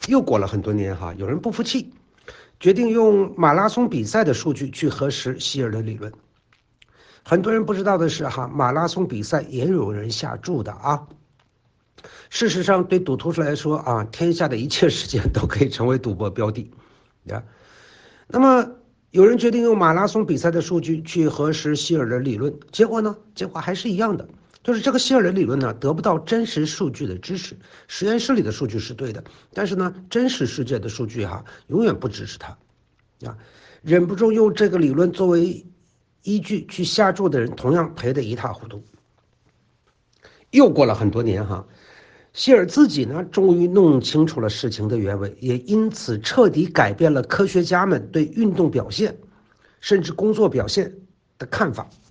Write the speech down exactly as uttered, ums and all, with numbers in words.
又过了很多年哈，有人不服气，决定用马拉松比赛的数据去核实希尔的理论。很多人不知道的是哈，马拉松比赛也有人下注的啊。事实上，对赌徒来说啊，天下的一切事件都可以成为赌博标的呀。那么，有人决定用马拉松比赛的数据去核实希尔的理论，结果呢？结果还是一样的，就是这个希尔的理论呢，得不到真实数据的支持。实验室里的数据是对的，但是呢，真实世界的数据哈，永远不支持它。啊，忍不住用这个理论作为依据去下注的人，同样赔得一塌糊涂。又过了很多年哈。希尔自己呢，终于弄清楚了事情的原委，也因此彻底改变了科学家们对运动表现，甚至工作表现的看法。